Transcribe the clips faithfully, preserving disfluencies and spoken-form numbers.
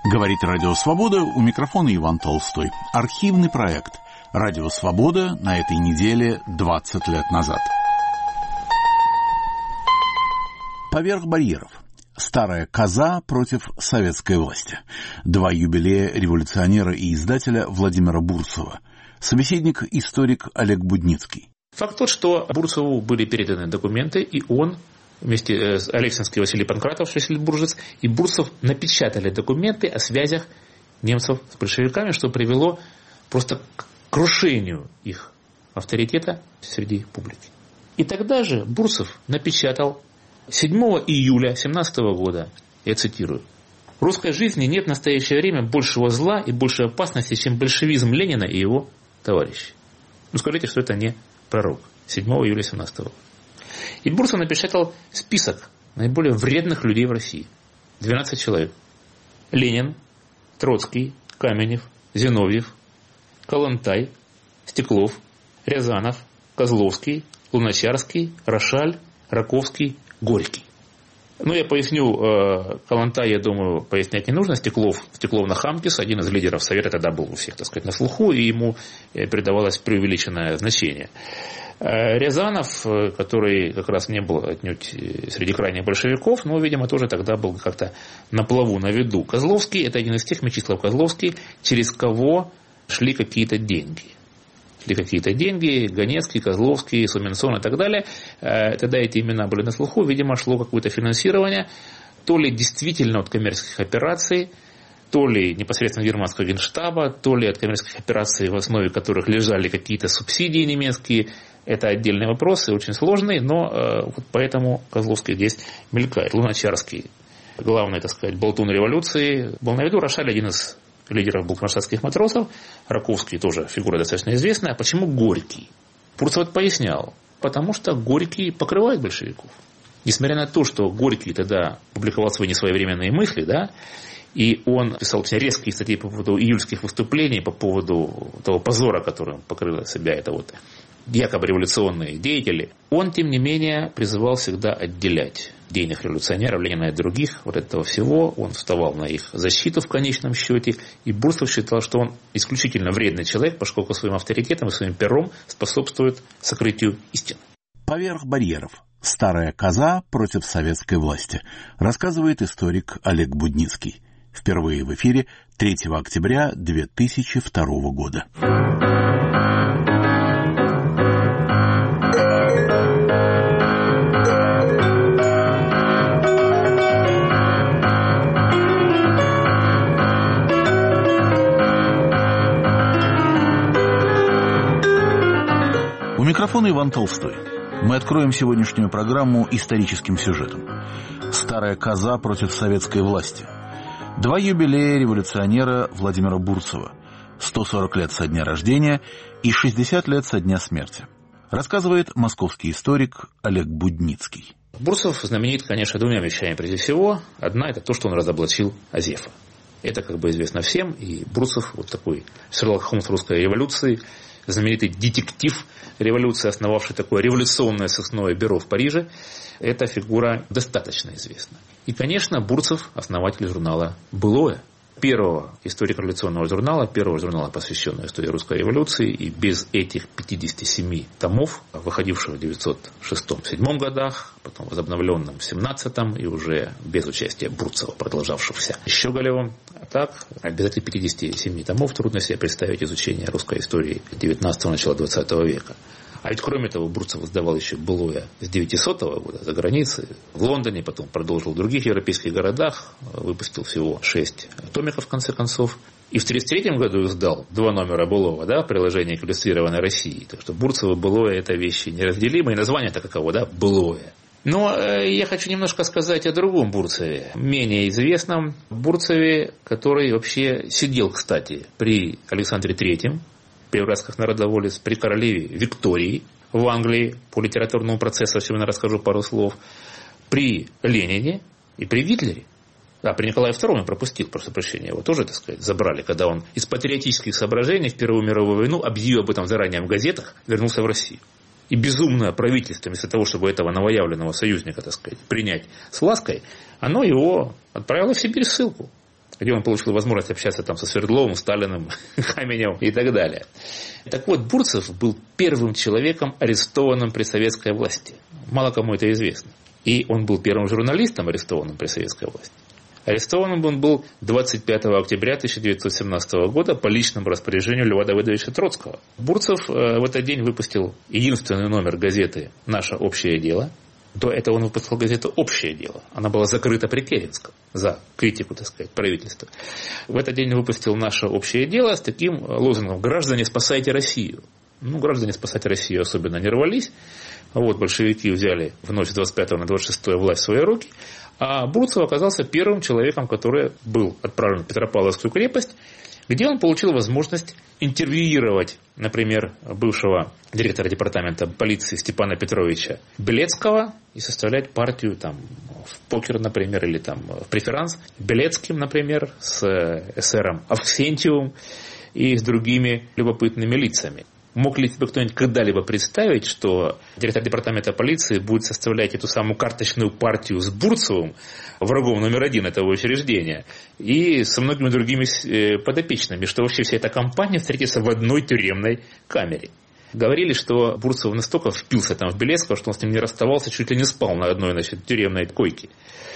Говорит Радио Свобода, у микрофона Иван Толстой. Архивный проект «Радио Свобода» на этой неделе двадцать лет назад. Поверх барьеров. Старая коза против советской власти. Два юбилея революционера и издателя Владимира Бурцева. Собеседник – историк Олег Будницкий. Факт тот, что Бурцеву были переданы документы, и он вместе с Алексинский Василий Панкратов, Шлиссельбуржец, и Бурцев напечатали документы о связях немцев с большевиками, что привело просто к крушению их авторитета среди публики. И тогда же Бурцев напечатал седьмого июля семнадцатого года, я цитирую: «В русской жизни нет в настоящее время большего зла и большей опасности, чем большевизм Ленина и его товарищей». Ну, скажите, что это не пророк. седьмого июля семнадцатого года. И Бурцев напечатал список наиболее вредных людей в России. двенадцать человек. Ленин, Троцкий, Каменев, Зиновьев, Калантай, Стеклов, Рязанов, Козловский, Луначарский, Рошаль, Раковский, Горький. Ну, я поясню, Калантай, я думаю, пояснять не нужно. Стеклов, Стеклов Нахамкис, один из лидеров Совета, тогда был у всех, так сказать, на слуху, и ему придавалось преувеличенное значение. Рязанов, который как раз не был отнюдь среди крайних большевиков, но, видимо, тоже тогда был как-то на плаву, на виду. Козловский – это один из тех, Мечислав Козловский, через кого шли какие-то деньги. Шли какие-то деньги, Ганецкий, Козловский, Суменсон и так далее. Тогда эти имена были на слуху, видимо, шло какое-то финансирование, то ли действительно от коммерческих операций, то ли непосредственно германского генштаба, то ли от коммерческих операций, в основе которых лежали какие-то субсидии немецкие. Это отдельный вопрос и очень сложный, но э, вот поэтому Козловский здесь мелькает. Луначарский, главный, так сказать, болтун революции, был на виду. Рошаль, один из лидеров балканштадтских матросов. Раковский тоже фигура достаточно известная. А почему Горький? Бурцев пояснял. Потому что Горький покрывает большевиков. Несмотря на то, что Горький тогда публиковал свои несвоевременные мысли, да, и он писал очень резкие статьи по поводу июльских выступлений, по поводу того позора, которым покрыла себя эта вот якобы революционные деятели, он, тем не менее, призывал всегда отделять идейных революционеров, Ленина и других, вот этого всего. Он вставал на их защиту в конечном счете. И Бурцев считал, что он исключительно вредный человек, поскольку своим авторитетом и своим пером способствует сокрытию истины. Поверх барьеров. Старая коза против советской власти. Рассказывает историк Олег Будницкий. Впервые в эфире третьего октября две тысячи второго года. У микрофона Иван Толстой. Мы откроем сегодняшнюю программу историческим сюжетом. Старая коза против советской власти. Два юбилея революционера Владимира Бурцева. сто сорок лет со дня рождения и шестьдесят лет со дня смерти. Рассказывает московский историк Олег Будницкий. Бурцев знаменит, конечно, двумя вещами прежде всего. Одна – это то, что он разоблачил Азефа. Это как бы известно всем. И Бурцев, вот такой Шерлок Холмс русской революции, знаменитый детектив революции, основавший такое революционное сыскное бюро в Париже, эта фигура достаточно известна. И, конечно, Бурцев – основатель журнала «Былое», первого историко-революционного журнала, первого журнала, посвященного истории русской революции. И без этих пятидесяти семи томов, выходивших в девятьсот шестом — седьмом годах, потом возобновленном в семнадцатом, и уже без участия Бурцева, продолжавшихся Щеголевым, а так, без этих пятидесяти семи томов трудно себе представить изучение русской истории девятнадцатого — начала двадцатого века. А ведь кроме того, Бурцев издавал еще «Былое» с девятисотого года за границей, в Лондоне, потом продолжил в других европейских городах, выпустил всего шесть томиков в конце концов. И в тысяча девятьсот тридцать третьем году издал два номера «Былого», да, приложение к иллюстрированной России. Так что Бурцево «Былое» — это вещи неразделимые, и название-то каково, да, «Былое». Но э, я хочу немножко сказать о другом Бурцеве, менее известном Бурцеве, который вообще сидел, кстати, при Александре Третьем, при расках народоволец, при королеве Виктории в Англии, по литературному процессу, особенно расскажу пару слов, при Ленине и при Гитлере. А при Николае Втором я пропустил, прошу прощения, его тоже, так сказать, забрали, когда он из патриотических соображений в Первую мировую войну, объявил об этом заранее в газетах, вернулся в Россию. И безумное правительство, вместо того, чтобы этого новоявленного союзника, так сказать, принять с лаской, оно его отправило в Сибирь ссылку. где он получил возможность общаться там со Свердловым, Сталиным, Каменевым и так далее. Так вот, Бурцев был первым человеком, арестованным при советской власти. Мало кому это известно. И он был первым журналистом, арестованным при советской власти. Арестованным он был двадцать пятого октября тысяча девятьсот семнадцатого года по личному распоряжению Льва Давыдовича Троцкого. Бурцев в этот день выпустил единственный номер газеты «Наше общее дело». До этого он выпустил газету «Общее дело». Она была закрыта при Керенском за критику, так сказать, правительства. В этот день он выпустил «Наше общее дело» с таким лозунгом «Граждане, спасайте Россию». Ну, граждане спасать Россию особенно не рвались. Вот большевики взяли в ночь с двадцать пятого на двадцать шестое власть в свои руки. А Бурцев оказался первым человеком, который был отправлен в Петропавловскую крепость, где он получил возможность интервьюировать, например, бывшего директора департамента полиции Степана Петровича Белецкого и составлять партию там, в покер, например, или там, в преферанс Белецким, например, с эсером Авксентьевым и с другими любопытными лицами. Мог ли себе кто-нибудь когда-либо представить, что директор департамента полиции будет составлять эту самую карточную партию с Бурцевым, врагом номер один этого учреждения, и со многими другими подопечными, что вообще вся эта компания встретится в одной тюремной камере? Говорили, что Бурцев настолько впился там в Белецкого, что он с ним не расставался, чуть ли не спал на одной, значит, тюремной койке.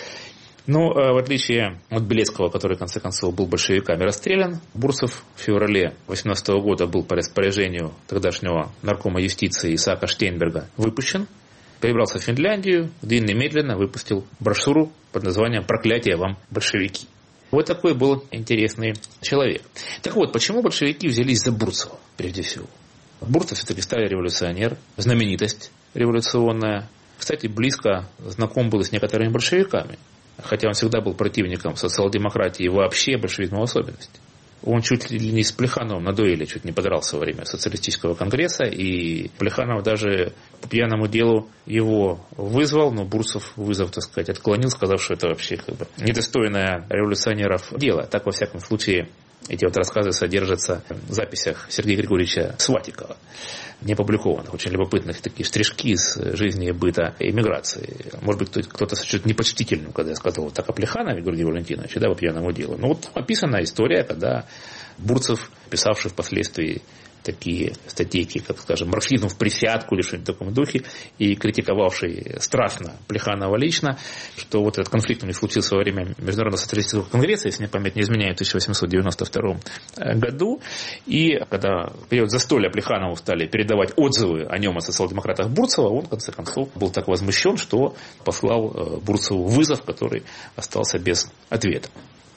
Но в отличие от Белецкого, который в конце концов был большевиками расстрелян, Бурцев в феврале тысяча девятьсот восемнадцатого года был по распоряжению тогдашнего наркома юстиции Исаака Штейнберга выпущен, перебрался в Финляндию, где немедленно выпустил брошюру под названием «Проклятие вам, большевики». Вот такой был интересный человек. Так вот, почему большевики взялись за Бурцева, прежде всего? Бурцев все-таки старый революционер, знаменитость революционная. Кстати, близко знаком был с некоторыми большевиками. Хотя он всегда был противником социал-демократии и вообще большевизма в особенности. Он чуть ли не с Плехановым на дуэли чуть не подрался во время социалистического конгресса, и Плеханов даже по пьяному делу его вызвал, но Бурцев вызов, так сказать, отклонил, сказав, что это вообще как бы недостойное революционеров дело. Так, во всяком случае, эти вот рассказы содержатся в записях Сергея Григорьевича Сватикова, не опубликованных, очень любопытных такие штришки из жизни и быта эмиграции. Может быть, кто-то сочтет непочтительным, когда я сказал вот так о Плеханове Георгии Валентиновиче, да, по пьяному делу. Но вот описана история, когда Бурцев, писавший впоследствии такие статейки, как, скажем, «Марксизм в присядку» или что-нибудь в таком духе, и критиковавший страшно Плеханова лично, что вот этот конфликт у них случился во время Международного социалистического конгресса, если мне память не изменяет, в тысяча восемьсот девяносто втором году. И когда в период застолья Плеханову стали передавать отзывы о нем, о социал-демократах Бурцева, он, в конце концов, был так возмущен, что послал Бурцеву вызов, который остался без ответа.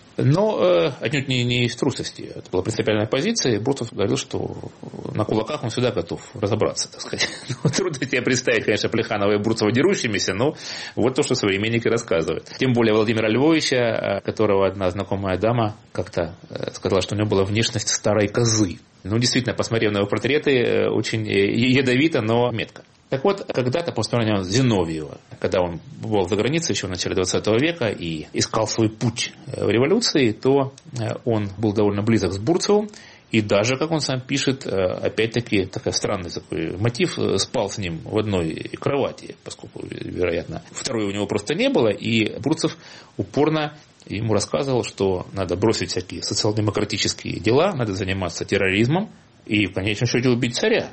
Но э, отнюдь не, не из трусости. Это была принципиальная позиция. И Бурцев говорил, что на кулаках он всегда готов разобраться, так сказать. Трудно себе представить, конечно, Плеханова и Бурцева дерущимися, но вот то, что современники рассказывают. Тем более Владимира Львовича, которого одна знакомая дама как-то сказала, что у него была внешность старой козы. Ну, действительно, посмотрев на его портреты, очень ядовито, но метко. Так вот, когда-то, по воспоминаниям Зиновьева, когда он был за границей еще в начале двадцатого века и искал свой путь в революции, то он был довольно близок с Бурцевым, и даже, как он сам пишет, опять-таки, такой странный такой мотив, спал с ним в одной кровати, поскольку, вероятно, второй у него просто не было, и Бурцев упорно ему рассказывал, что надо бросить всякие социал-демократические дела, надо заниматься терроризмом и, в конечном счете, убить царя.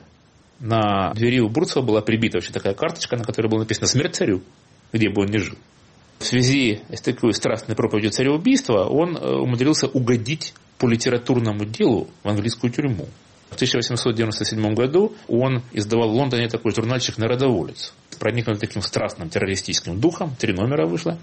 На двери у Бурцева была прибита вообще такая карточка, на которой было написано «Смерть царю», где бы он ни жил. В связи с такой страстной проповедью цареубийства он умудрился угодить по литературному делу в английскую тюрьму. В тысяча восемьсот девяносто седьмом году он издавал в Лондоне такой журнальчик «Народоволец», проникнут таким страстным террористическим духом, три номера вышло.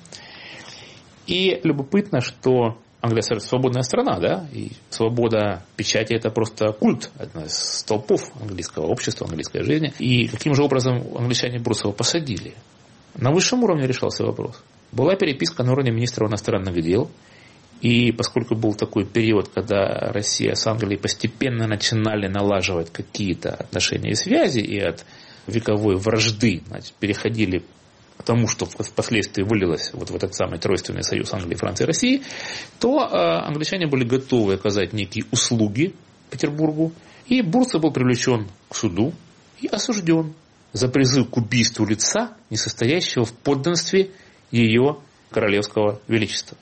И любопытно, что Англия свободная страна, да, и свобода печати – это просто культ, одна из столпов английского общества, английской жизни. И каким же образом англичане Бурцева посадили? На высшем уровне решался вопрос. Была переписка на уровне министра иностранных дел, и поскольку был такой период, когда Россия с Англией постепенно начинали налаживать какие-то отношения и связи, и от вековой вражды, значит, переходили к тому, что впоследствии вылилось вот в этот самый тройственный союз Англии, Франции и России, то э, англичане были готовы оказать некие услуги Петербургу, и Бурцев был привлечен к суду и осужден за призыв к убийству лица, не состоящего в подданстве ее королевского величества.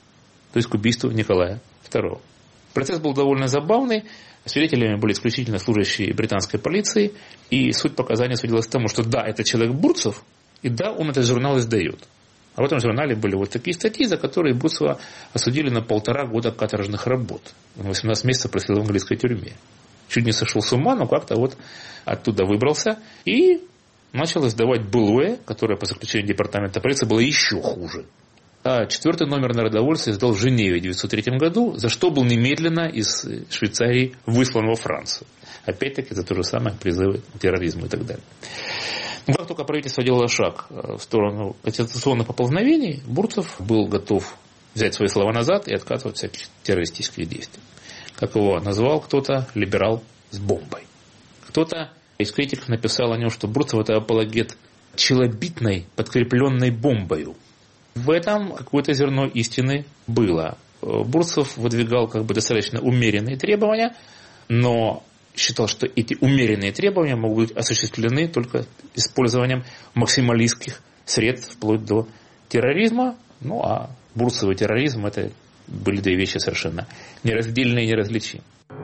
то есть к убийству Николая второго. Процесс был довольно забавный. Свидетелями были исключительно служащие британской полиции. И суть показаний сводилась к тому, что да, это человек Бурцев, и да, он этот журнал издает. А в этом журнале были вот такие статьи, за которые Бурцева осудили на полтора года каторжных работ. Он восемнадцать месяцев просидел в английской тюрьме. Чуть не сошел с ума, но как-то вот оттуда выбрался. И начал издавать былое, которое по заключению департамента полиции было еще хуже. А четвертый номер «Народовольца» издал в Женеве в девятьсот третьем году, за что был немедленно из Швейцарии выслан во Францию. Опять-таки за то же самое призывы к терроризму и так далее. Но как только правительство делало шаг в сторону конституционных поползновений, Бурцев был готов взять свои слова назад и отказываться от всяких террористических действий. Как его назвал кто-то, либерал с бомбой. Кто-то из критиков написал о нем, что Бурцев – это апологет челобитной, подкрепленной бомбою. В этом какое-то зерно истины было. Бурцев выдвигал как бы достаточно умеренные требования, но считал, что эти умеренные требования могут быть осуществлены только использованием максималистских средств, вплоть до терроризма. Ну, а Бурцев и терроризм – это были две вещи совершенно нераздельные и неразличимые.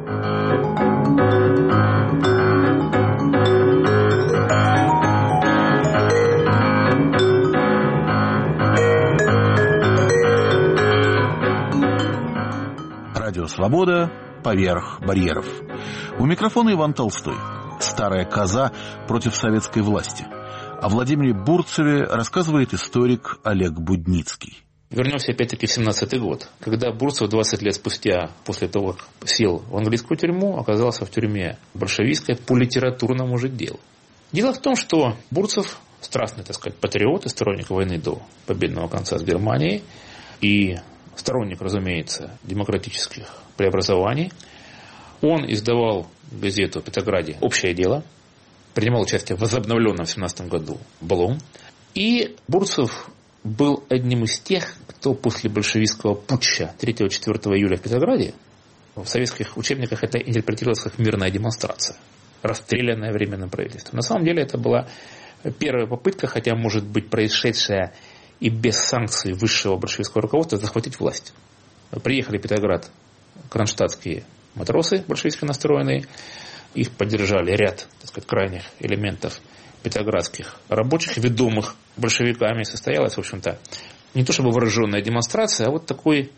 Радио «Свобода» поверх барьеров. У микрофона Иван Толстой. Старая коза против советской власти. О Владимире Бурцеве рассказывает историк Олег Будницкий. Вернемся опять-таки в семнадцатый год, когда Бурцев двадцать лет спустя, после того, как сел в английскую тюрьму, оказался в тюрьме большевистской по литературному же делу. Дело в том, что Бурцев страстный, так сказать, патриот и сторонник войны до победного конца с Германией и сторонник, разумеется, демократических преобразований. Он издавал газету в Петрограде «Общее дело», принимал участие в возобновленном в семнадцатом году «Балом». И Бурцев был одним из тех, кто после большевистского путча третьего-четвёртого июля в Петрограде, в советских учебниках это интерпретировалось как мирная демонстрация, расстрелянная временным правительством. На самом деле это была первая попытка, хотя может быть происшедшая и без санкций высшего большевистского руководства, захватить власть. Приехали в Петроград кронштадтские матросы большевистски настроенные, их поддержали ряд, так сказать, крайних элементов петроградских рабочих, ведомых большевиками. Состоялась, в общем-то, не то чтобы вооруженная демонстрация, а вот такой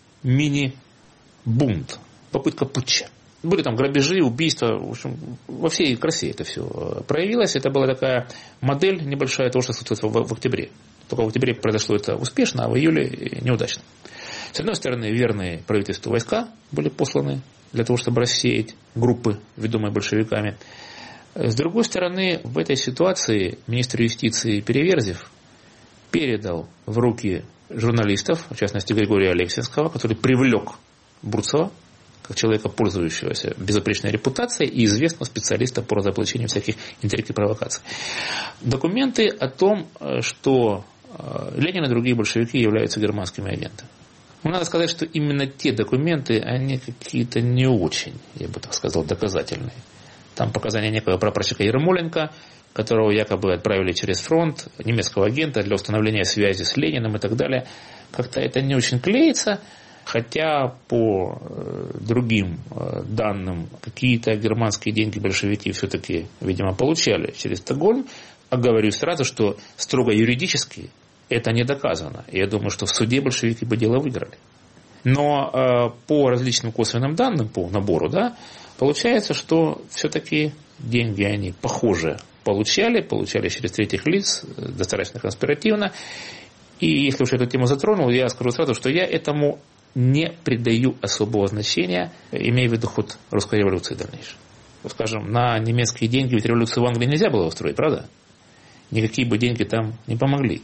мини-бунт, попытка путча. Были там грабежи, убийства, в общем, во всей красе это все проявилось. Это была такая модель небольшая того, что случилось в, в октябре. Только в октябре произошло это успешно, а в июле неудачно. С одной стороны, верные правительству войска были посланы для того, чтобы рассеять группы, ведомые большевиками. С другой стороны, в этой ситуации министр юстиции Переверзев передал в руки журналистов, в частности Григория Алексинского, который привлек Бурцева, как человека, пользующегося безупречной репутацией и известного специалиста по разоблачению всяких интриг и провокаций, документы о том, что Ленин и другие большевики являются германскими агентами. Но надо сказать, что именно те документы, они какие-то не очень, я бы так сказал, доказательные. Там показания некого прапорщика Ермоленко, которого якобы отправили через фронт, немецкого агента для установления связи с Лениным и так далее. Как-то это не очень клеится, хотя по другим данным какие-то германские деньги большевики все-таки, видимо, получали через Стокгольм. А говорю сразу, что строго юридически это не доказано. Я думаю, что в суде большевики бы дело выиграли. Но э, по различным косвенным данным, по набору, да, получается, что все-таки деньги они, похоже, получали, получали через третьих лиц, достаточно конспиративно. И если уж эту тему затронул, я скажу сразу, что я этому не придаю особого значения, имея в виду ход русской революции дальнейшей. Скажем, на немецкие деньги ведь революцию в Англии нельзя было устроить, правда? Никакие бы деньги там не помогли.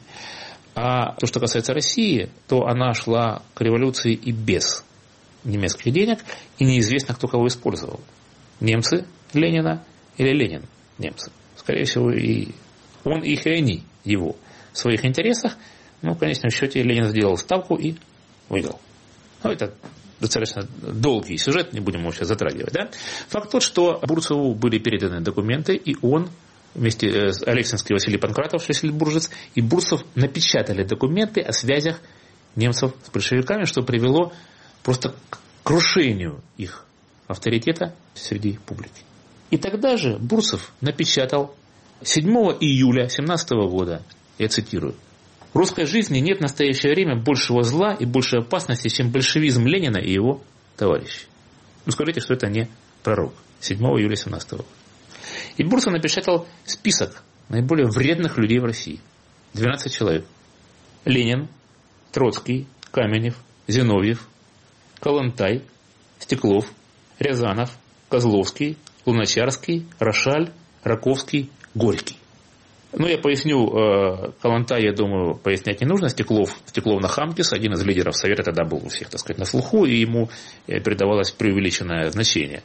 А то, что касается России, то она шла к революции и без немецких денег, и неизвестно, кто кого использовал. Немцы Ленина или Ленин немцы. Скорее всего, и он их, и они его. В своих интересах, ну, в конечном счете, Ленин сделал ставку и выиграл. Ну, это достаточно долгий сюжет, не будем его сейчас затрагивать. Да? Факт тот, что Бурцеву были переданы документы, и он вместе с Алексинским Василий Панкратов, Шлиссельбуржец, и Бурцев напечатали документы о связях немцев с большевиками, что привело просто к крушению их авторитета среди публики. И тогда же Бурцев напечатал седьмого июля семнадцатого года, я цитирую: «В русской жизни нет в настоящее время большего зла и большей опасности, чем большевизм Ленина и его товарищей». Ну, скажите, что это не пророк. седьмого июля семнадцатого года. И Бурцев напечатал список наиболее вредных людей в России. двенадцать человек. Ленин, Троцкий, Каменев, Зиновьев, Калантай, Стеклов, Рязанов, Козловский, Луначарский, Рошаль, Раковский, Горький. Ну, я поясню, Калантай, я думаю, пояснять не нужно. Стеклов, Стеклов Нахамкис, один из лидеров Совета, тогда был у всех, так сказать, на слуху, и ему передавалось преувеличенное значение.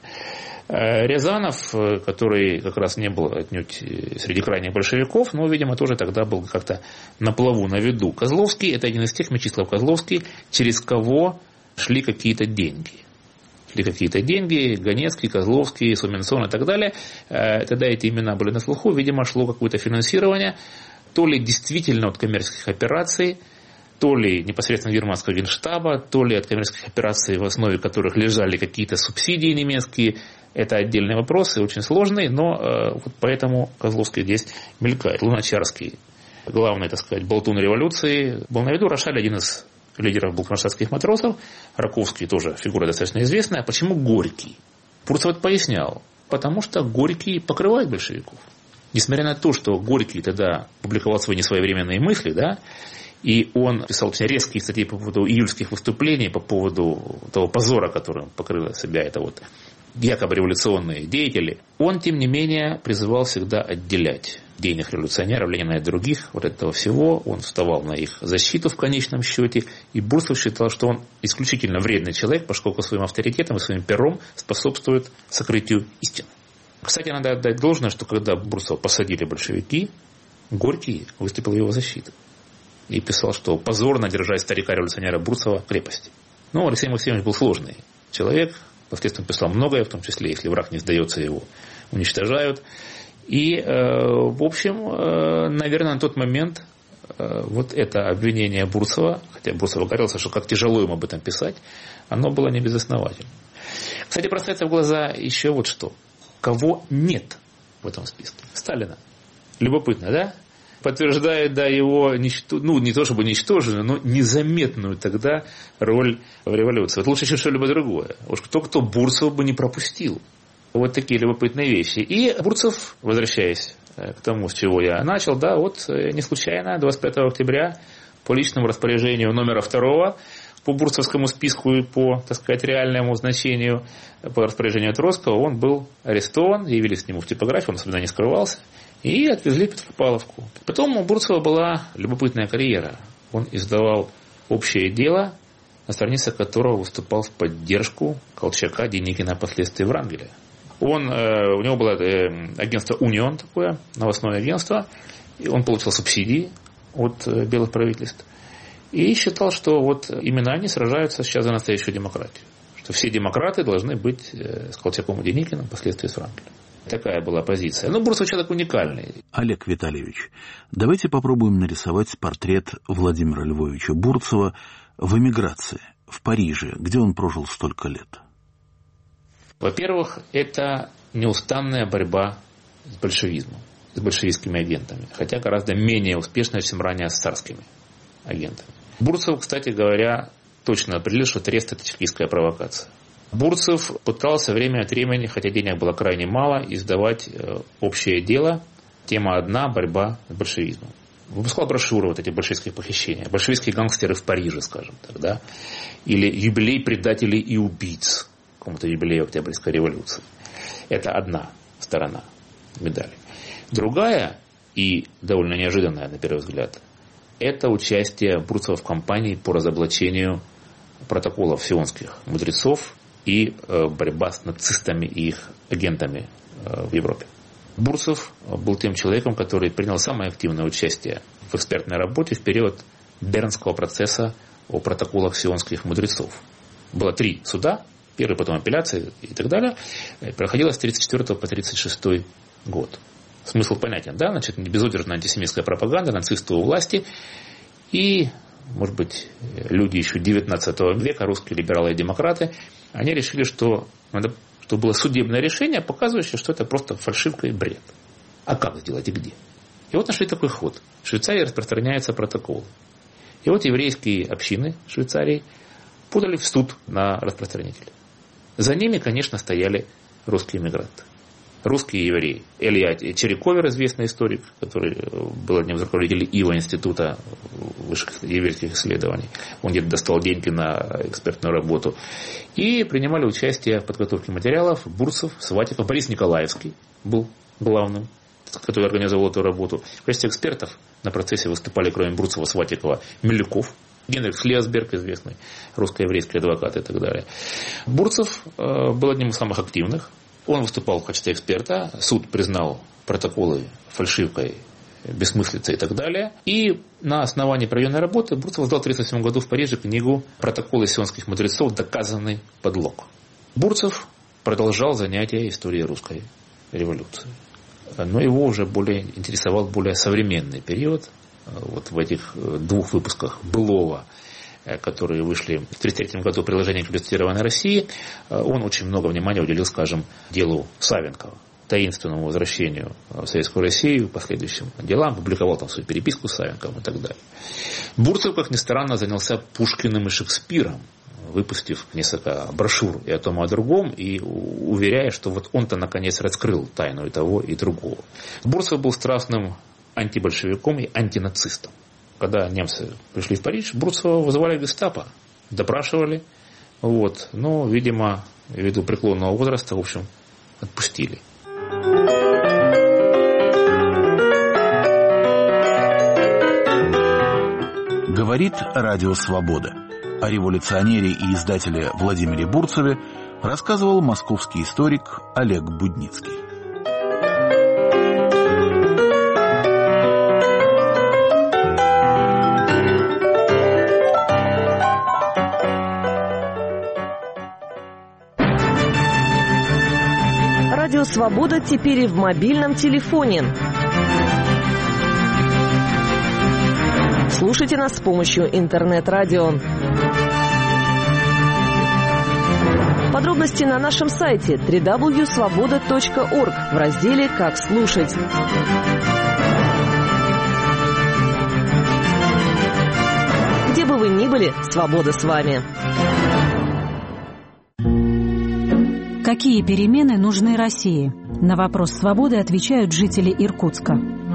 Рязанов, который как раз не был отнюдь среди крайних большевиков, но, видимо, тоже тогда был как-то на плаву, на виду. Козловский, это один из тех, Мечислав Козловский, через кого шли какие-то деньги. Шли какие-то деньги, Ганецкий, Козловский, Суменсон и так далее. Тогда эти имена были на слуху, видимо, шло какое-то финансирование, то ли действительно от коммерческих операций, то ли непосредственно германского генштаба, то ли от коммерческих операций, в основе которых лежали какие-то субсидии немецкие. Это отдельный вопрос и очень сложный, но э, вот поэтому Козловский здесь мелькает. Луначарский, главный, так сказать, болтун революции, был на виду. Рошаль, один из лидеров балканштадтских матросов. Раковский тоже фигура достаточно известная. А почему Горький? Бурцев пояснял. Потому что Горький покрывает большевиков. Несмотря на то, что Горький тогда публиковал свои несвоевременные мысли, да, и он писал очень резкие статьи по поводу июльских выступлений, по поводу того позора, которым покрыла себя эта вот якобы революционные деятели, он, тем не менее, призывал всегда отделять идейных революционеров, Ленина и других, вот этого всего. Он вставал на их защиту в конечном счете. И Бурцев считал, что он исключительно вредный человек, поскольку своим авторитетом и своим пером способствует сокрытию истины. Кстати, надо отдать должное, что когда Бурцева посадили большевики, Горький выступил в его защиту. И писал, что позорно держать старика-революционера Бурцева в крепости. Но Алексей Максимович был сложный человек. Впоследствии писал многое, в том числе, если враг не сдается, его уничтожают. И, э, в общем, э, наверное, на тот момент э, вот это обвинение Бурцева, хотя Бурцев говорился, что как тяжело ему об этом писать, оно было не безосновательным. Кстати, бросается в глаза еще вот что. Кого нет в этом списке? Сталина. Любопытно, да? Подтверждает, да, его, ну, не то чтобы ничтожную, но незаметную тогда роль в революции. Вот лучше, чем что-либо другое. Уж кто-кто Бурцев бы не пропустил. Вот такие любопытные вещи. И Бурцев, возвращаясь к тому, с чего я начал, да, вот не случайно двадцать пятого октября по личному распоряжению номера второго, по бурцевскому списку и по, так сказать, реальному значению, по распоряжению Троцкого, он был арестован, явились к нему в типографию, он особенно не скрывался, и отвезли в Петропавловку. Потом у Бурцева была любопытная карьера. Он издавал «Общее дело», на страницах которого выступал в поддержку Колчака, Деникина, впоследствии Врангеля. Он, э, у него было э, агентство «Унион» такое, новостное агентство, и он получил субсидии от э, белых правительств. И считал, что вот именно они сражаются сейчас за настоящую демократию. Что все демократы должны быть э, с Колчаком и Деникиным, впоследствии с Врангелем. Такая была позиция. Но Бурцев человек уникальный. Олег Витальевич, давайте попробуем нарисовать портрет Владимира Львовича Бурцева в эмиграции, в Париже, где он прожил столько лет. Во-первых, это неустанная борьба с большевизмом, с большевистскими агентами, хотя гораздо менее успешная, чем ранее с царскими агентами. Бурцев, кстати говоря, точно определил, что арест – это чекистская провокация. Бурцев пытался время от времени, хотя денег было крайне мало, издавать «Общее дело». Тема одна – борьба с большевизмом. Выпускал брошюры вот эти большевистских похищений. Большевистские гангстеры в Париже, скажем так, да? Или юбилей предателей и убийц. Какому-то юбилею Октябрьской революции. Это одна сторона медали. Другая, и довольно неожиданная, на первый взгляд, это участие Бурцева в кампании по разоблачению протоколов сионских мудрецов и борьба с нацистами и их агентами в Европе. Бурцев был тем человеком, который принял самое активное участие в экспертной работе в период Бернского процесса о протоколах сионских мудрецов. Было три суда, первый, потом апелляции и так далее. Проходило с тридцать четвёртого по тридцать шестой год. Смысл понятен, да? Значит, безудержная антисемитская пропаганда, нацисты у власти. И может быть, люди еще девятнадцатого века, русские либералы и демократы, они решили, что надо, чтобы было судебное решение, показывающее, что это просто фальшивка и бред. А как сделать и где? И вот нашли такой ход. В Швейцарии распространяется протокол. И вот еврейские общины Швейцарии подали в суд на распространителя. За ними, конечно, стояли русские мигранты. Русские евреи. Илья Черековер, известный историк, который был одним из руководителей ИВА, Института высших еврейских исследований. Он где-то достал деньги на экспертную работу. И принимали участие в подготовке материалов Бурцев, Сватиков, Борис Николаевский был главным, который организовал эту работу. В качестве экспертов на процессе выступали, кроме Бурцева, Сватикова, Милюков, Генрих Шлесберг, известный русско-еврейский адвокат и так далее. Бурцев был одним из самых активных. Он выступал в качестве эксперта. Суд признал протоколы фальшивкой, бессмыслицей и так далее. И на основании проведенной работы Бурцев издал в тысяча девятьсот тридцать седьмом году в Париже книгу «Протоколы сионских мудрецов. Доказанный подлог». Бурцев продолжал занятия историей русской революции. Но его уже более интересовал более современный период. Вот в этих двух выпусках «Былого», которые вышли в тысяча девятьсот тридцать третьем году приложение к конституированной России, он очень много внимания уделил, скажем, делу Савенкова, таинственному возвращению в Советскую Россию, последующим делам, публиковал там свою переписку с Савенковым и так далее. Бурцев, как ни странно, занялся Пушкиным и Шекспиром, выпустив несколько брошюр и о том, и о другом, и уверяя, что вот он-то наконец раскрыл тайну и того, и другого. Бурцев был страстным антибольшевиком и антинацистом. Когда немцы пришли в Париж, Бурцева вызывали в гестапо, допрашивали, вот, но, видимо, ввиду преклонного возраста, в общем, отпустили. Говорит Радио Свобода. О революционере и издателе Владимире Бурцеве рассказывал московский историк Олег Будницкий. Радио Свобода теперь и в мобильном телефоне. Слушайте нас с помощью интернет-радио. Подробности на нашем сайте дабл-ю дабл-ю дабл-ю точка свобода точка орг в разделе «Как слушать». Где бы вы ни были, свобода с вами. Какие перемены нужны России? На вопрос «Свободы» отвечают жители Иркутска.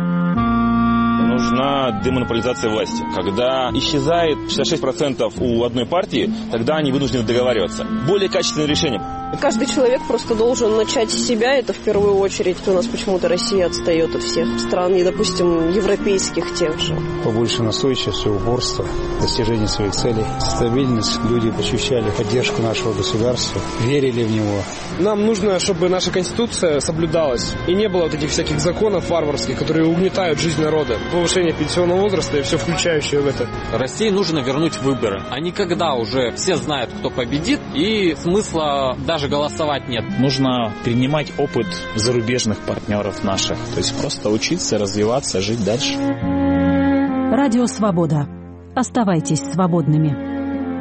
Нужна демонополизация власти. Когда исчезает шестьдесят шесть процентов у одной партии, тогда они вынуждены договариваться. Более качественное решение. Каждый человек просто должен начать с себя, это в первую очередь. У нас почему-то Россия отстает от всех стран, и, допустим, европейских тех же. Побольше настойчивости, упорства, достижения своих целей, стабильность. Люди ощущали поддержку нашего государства, верили в него. Нам нужно, чтобы наша Конституция соблюдалась, и не было вот этих всяких законов варварских, которые угнетают жизнь народа. Повышение пенсионного возраста и все включающее в это. России нужно вернуть выборы. А не когда уже все знают, кто победит, и смысла даже голосовать нет. Нужно принимать опыт зарубежных партнеров наших. То есть просто учиться, развиваться, жить дальше. Радио Свобода. Оставайтесь свободными.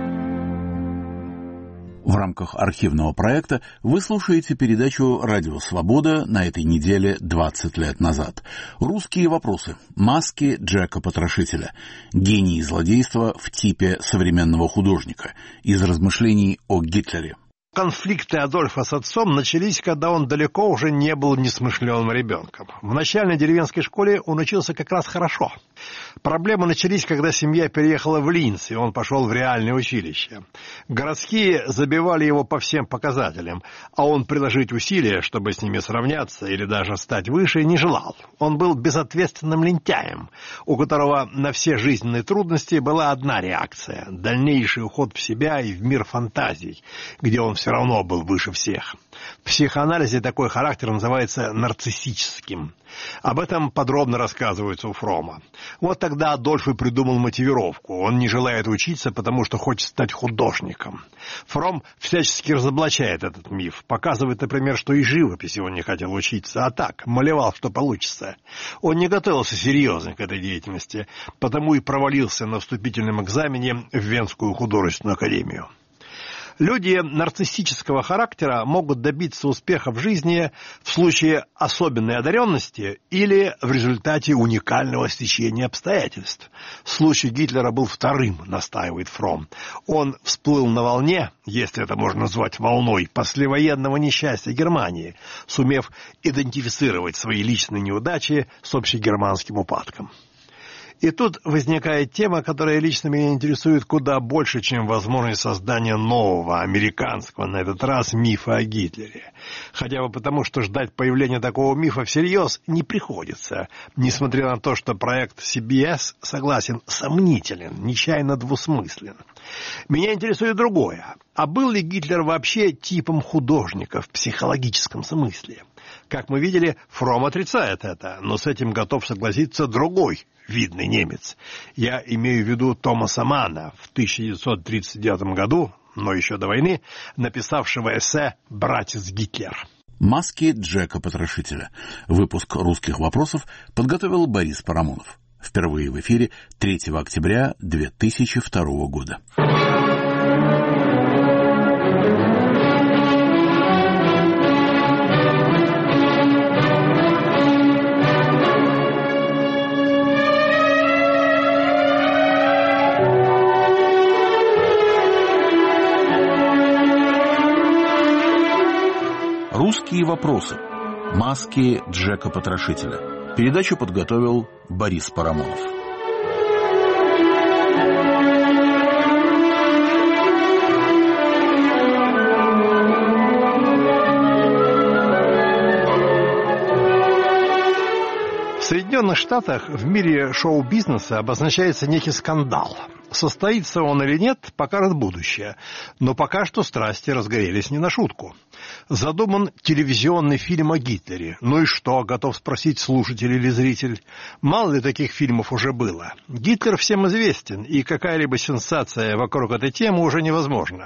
В рамках архивного проекта вы слушаете передачу «Радио Свобода» на этой неделе двадцать лет назад. Русские вопросы. Маски Джека Потрошителя. Гений злодейства в типе современного художника. Из размышлений о Гитлере. Конфликты Адольфа с отцом начались, когда он далеко уже не был несмышленым ребенком. В начальной деревенской школе он учился как раз хорошо. Проблемы начались, когда семья переехала в Линц, и он пошел в реальное училище. Городские забивали его по всем показателям, а он приложить усилия, чтобы с ними сравняться или даже стать выше, не желал. Он был безответственным лентяем, у которого на все жизненные трудности была одна реакция – дальнейший уход в себя и в мир фантазий, где он все равно был выше всех. В психоанализе такой характер называется нарциссическим. Об этом подробно рассказывается у Фромма. Вот тогда Адольф и придумал мотивировку. Он не желает учиться, потому что хочет стать художником. Фромм всячески разоблачает этот миф. Показывает, например, что и живописи он не хотел учиться, а так, малевал, что получится. Он не готовился серьезно к этой деятельности, потому и провалился на вступительном экзамене в Венскую художественную академию. Люди нарциссического характера могут добиться успеха в жизни в случае особенной одаренности или в результате уникального стечения обстоятельств. Случай Гитлера был вторым, настаивает Фромм. Он всплыл на волне, если это можно назвать волной, послевоенного несчастья Германии, сумев идентифицировать свои личные неудачи с общегерманским упадком. И тут возникает тема, которая лично меня интересует куда больше, чем возможность создания нового, американского, на этот раз, мифа о Гитлере. Хотя бы потому, что ждать появления такого мифа всерьез не приходится, несмотря на то, что проект си би эс, согласен, сомнителен, нечаянно двусмыслен. Меня интересует другое. А был ли Гитлер вообще типом художника в психологическом смысле? Как мы видели, Фромм отрицает это, но с этим готов согласиться другой видный немец. Я имею в виду Томаса Манна, в тысяча девятьсот тридцать девятом году, но еще до войны, написавшего эссе «Братец Гитлер». Маски Джека-потрошителя. Выпуск «Русских вопросов» подготовил Борис Парамонов. Впервые в эфире третьего октября две тысячи второго года. Русские вопросы. Маски Джека-потрошителя. Передачу подготовил Борис Парамонов. В Соединенных Штатах в мире шоу-бизнеса обозначается некий скандал. Состоится он или нет, покажет будущее. Но пока что страсти разгорелись не на шутку. Задуман телевизионный фильм о Гитлере. Ну и что, готов спросить слушатель или зритель. Мало ли таких фильмов уже было. Гитлер всем известен, и какая-либо сенсация вокруг этой темы уже невозможна.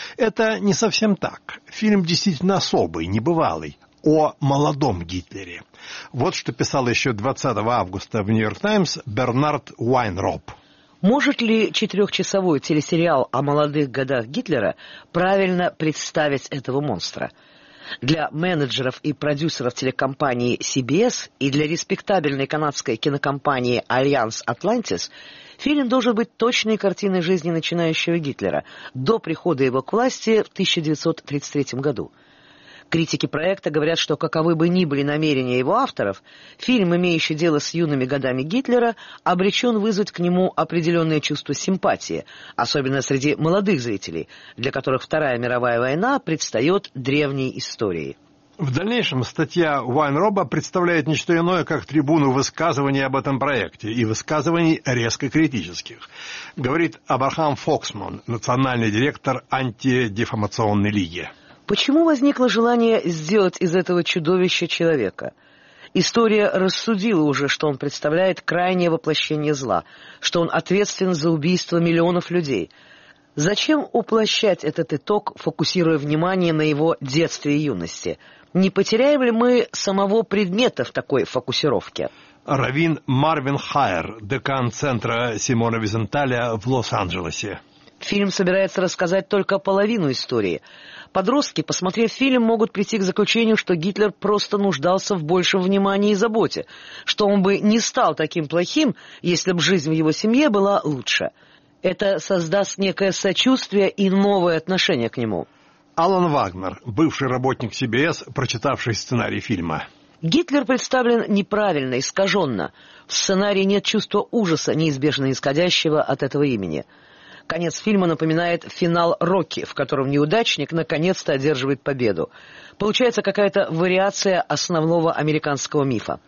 Это не совсем так. Фильм действительно особый, небывалый. О молодом Гитлере. Вот что писал еще двадцатого августа в «Нью-Йорк Таймс» Бернард Уайнроп. Может ли четырехчасовой телесериал о молодых годах Гитлера правильно представить этого монстра? Для менеджеров и продюсеров телекомпании си би эс и для респектабельной канадской кинокомпании Alliance Atlantis фильм должен быть точной картиной жизни начинающего Гитлера до прихода его к власти в тысяча девятьсот тридцать третьем году. Критики проекта говорят, что каковы бы ни были намерения его авторов, фильм, имеющий дело с юными годами Гитлера, обречен вызвать к нему определенное чувство симпатии, особенно среди молодых зрителей, для которых Вторая мировая война предстает древней историей. В дальнейшем статья Уайнроба представляет не что иное, как трибуну высказываний об этом проекте, и высказываний резко критических. Говорит Абрахам Фоксман, национальный директор антидефамационной лиги. Почему возникло желание сделать из этого чудовища человека? История рассудила уже, что он представляет крайнее воплощение зла, что он ответственен за убийство миллионов людей. Зачем уплощать этот итог, фокусируя внимание на его детстве и юности? Не потеряем ли мы самого предмета в такой фокусировке? Раввин Марвин Хайер, декан центра Симона Визенталя в Лос-Анджелесе. Фильм собирается рассказать только половину истории. Подростки, посмотрев фильм, могут прийти к заключению, что Гитлер просто нуждался в большем внимании и заботе, что он бы не стал таким плохим, если бы жизнь в его семье была лучше. Это создаст некое сочувствие и новое отношение к нему. Алан Вагнер, бывший работник си би эс, прочитавший сценарий фильма. Гитлер представлен неправильно, искаженно. В сценарии нет чувства ужаса, неизбежно исходящего от этого имени. Конец фильма напоминает финал «Рокки», в котором неудачник наконец-то одерживает победу. Получается какая-то вариация основного американского мифа.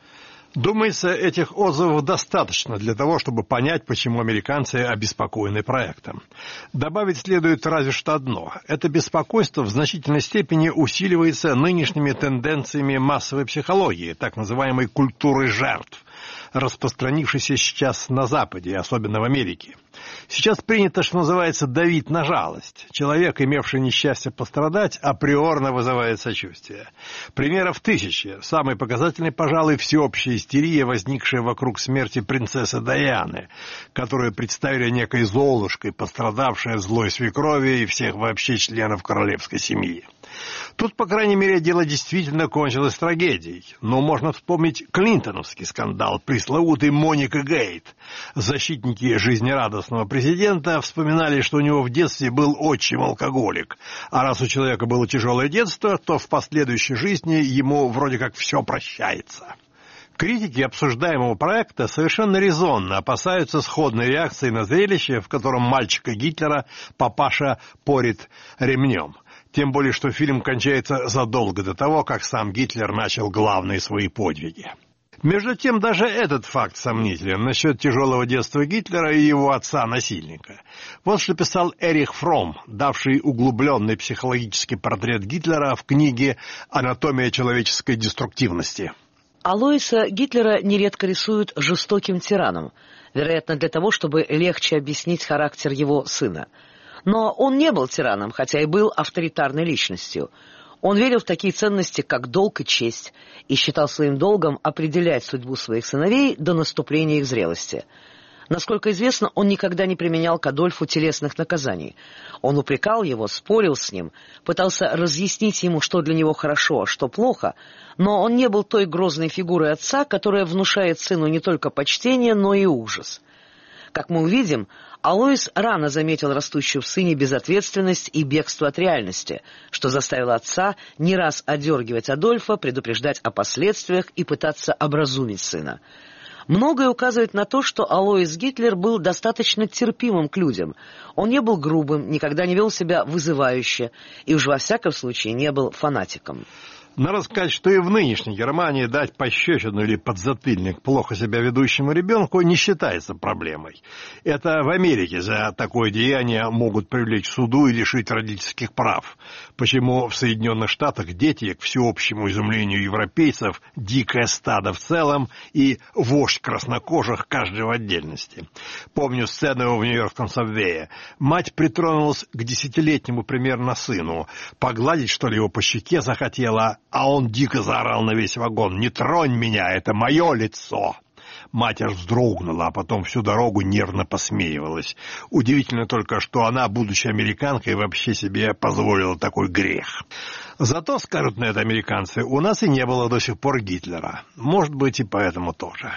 Думается, этих отзывов достаточно для того, чтобы понять, почему американцы обеспокоены проектом. Добавить следует разве что одно. Это беспокойство в значительной степени усиливается нынешними тенденциями массовой психологии, так называемой культуры жертв, распространившейся сейчас на Западе, особенно в Америке. Сейчас принято, что называется, давить на жалость. Человек, имевший несчастье пострадать, априорно вызывает сочувствие. Примеров тысячи. Самый показательный, пожалуй, всеобщая истерия, возникшая вокруг смерти принцессы Дайаны, которую представили некой Золушкой, пострадавшей от злой свекрови и всех вообще членов королевской семьи. Тут, по крайней мере, дело действительно кончилось трагедией. Но можно вспомнить клинтоновский скандал, пресловутый Моника Гейт. Защитники жизнерадостного президента вспоминали, что у него в детстве был отчим-алкоголик. А раз у человека было тяжелое детство, то в последующей жизни ему вроде как все прощается. Критики обсуждаемого проекта совершенно резонно опасаются сходной реакции на зрелище, в котором мальчика Гитлера папаша порит ремнем. Тем более, что фильм кончается задолго до того, как сам Гитлер начал главные свои подвиги. Между тем, даже этот факт сомнителен насчет тяжелого детства Гитлера и его отца-насильника. Вот что писал Эрих Фромм, давший углубленный психологический портрет Гитлера в книге «Анатомия человеческой деструктивности». Алоиса Гитлера нередко рисуют жестоким тираном, вероятно, для того, чтобы легче объяснить характер его сына. Но он не был тираном, хотя и был авторитарной личностью. Он верил в такие ценности, как долг и честь, и считал своим долгом определять судьбу своих сыновей до наступления их зрелости. Насколько известно, он никогда не применял к Адольфу телесных наказаний. Он упрекал его, спорил с ним, пытался разъяснить ему, что для него хорошо, а что плохо, но он не был той грозной фигурой отца, которая внушает сыну не только почтение, но и ужас. Как мы увидим, Алоис рано заметил растущую в сыне безответственность и бегство от реальности, что заставило отца не раз одергивать Адольфа, предупреждать о последствиях и пытаться образумить сына. Многое указывает на то, что Алоис Гитлер был достаточно терпимым к людям. Он не был грубым, никогда не вел себя вызывающе и уж во всяком случае не был фанатиком. Надо сказать, что и в нынешней Германии дать пощечину или подзатыльник плохо себя ведущему ребенку не считается проблемой. Это в Америке за такое деяние могут привлечь к суду и лишить родительских прав. Почему в Соединенных Штатах дети, к всеобщему изумлению европейцев, дикое стадо в целом и вождь краснокожих, каждый в отдельности. Помню сцену в Нью-Йоркском сабвее. Мать притронулась к десятилетнему примерно сыну. Погладить, что ли, его по щеке захотела, а он дико заорал на весь вагон: «Не тронь меня, это мое лицо!» Мать аж вздрогнула, а потом всю дорогу нервно посмеивалась. Удивительно только, что она, будучи американкой, вообще себе позволила такой грех. Зато, скажут на это американцы, у нас и не было до сих пор Гитлера. Может быть, и поэтому тоже.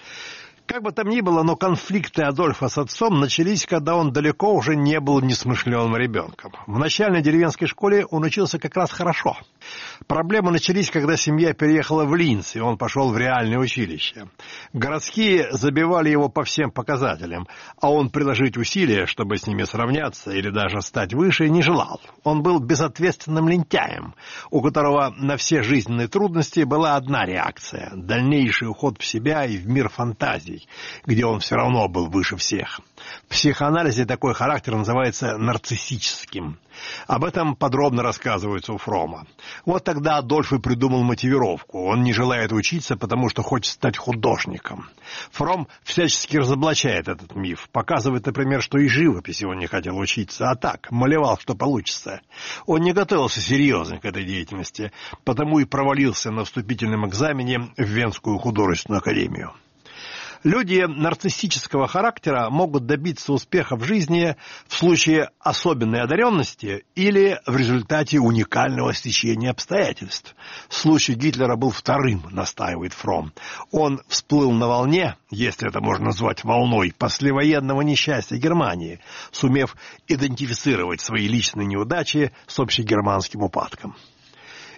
Как бы там ни было, но конфликты Адольфа с отцом начались, когда он далеко уже не был несмышленым ребенком. В начальной деревенской школе он учился как раз хорошо. Проблемы начались, когда семья переехала в Линц, и он пошел в реальное училище. Городские забивали его по всем показателям, а он приложить усилия, чтобы с ними сравняться или даже стать выше, не желал. Он был безответственным лентяем, у которого на все жизненные трудности была одна реакция – дальнейший уход в себя и в мир фантазий, где он все равно был выше всех. В психоанализе такой характер называется нарциссическим. Об этом подробно рассказывается у Фромма. Вот тогда Адольф и придумал мотивировку. Он не желает учиться, потому что хочет стать художником. Фромм всячески разоблачает этот миф. Показывает, например, что и живописи он не хотел учиться, а так, малевал, что получится. Он не готовился серьезно к этой деятельности, потому и провалился на вступительном экзамене в Венскую художественную академию. Люди нарциссического характера могут добиться успеха в жизни в случае особенной одаренности или в результате уникального стечения обстоятельств. Случай Гитлера был вторым, настаивает Фромм. Он всплыл на волне, если это можно назвать волной, послевоенного несчастья Германии, сумев идентифицировать свои личные неудачи с общегерманским упадком.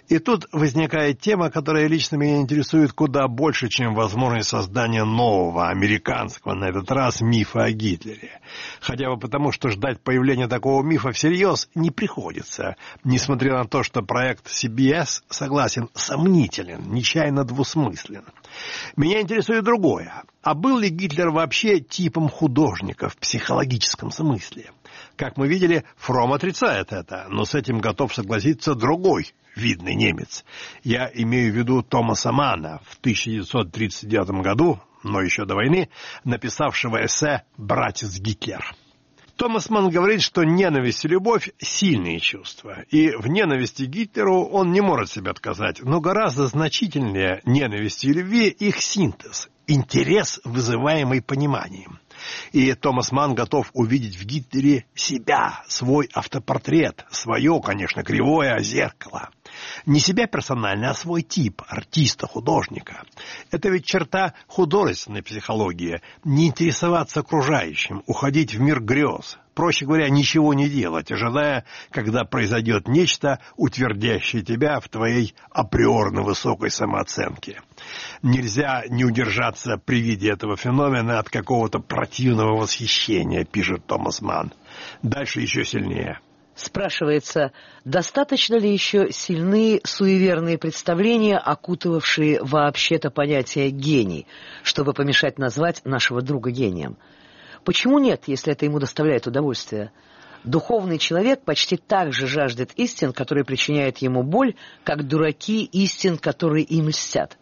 И тут возникает тема, которая лично меня интересует куда больше, чем возможность создания нового, американского, на этот раз, мифа о Гитлере. Хотя бы потому, что ждать появления такого мифа всерьез не приходится, несмотря на то, что проект си би эс, согласен, сомнителен, нечаянно двусмыслен. Меня интересует другое. А был ли Гитлер вообще типом художника в психологическом смысле? Как мы видели, Фром отрицает это, но с этим готов согласиться другой видный немец. Я имею в виду Томаса Манна, в тысяча девятьсот тридцать девятом году, но еще до войны, написавшего эссе «Братец Гитлер». Томас Манн говорит, что ненависть и любовь – сильные чувства, и в ненависти к Гитлеру он не может себе отказать, но гораздо значительнее ненависти и любви их синтез – интерес, вызываемый пониманием. И Томас Манн готов увидеть в Гитлере себя, свой автопортрет, свое, конечно, кривое зеркало. Не себя персонально, а свой тип артиста, художника. Это ведь черта художественной психологии – не интересоваться окружающим, уходить в мир грез. Проще говоря, ничего не делать, ожидая, когда произойдет нечто, утвердящее тебя в твоей априорно высокой самооценке. Нельзя не удержаться при виде этого феномена от какого-то противного восхищения, пишет Томас Манн. Дальше еще сильнее. Спрашивается, достаточно ли еще сильны суеверные представления, окутывавшие вообще-то понятие «гений», чтобы помешать назвать нашего друга гением? Почему нет, если это ему доставляет удовольствие? Духовный человек почти так же жаждет истин, которые причиняют ему боль, как дураки истин, которые им льстят.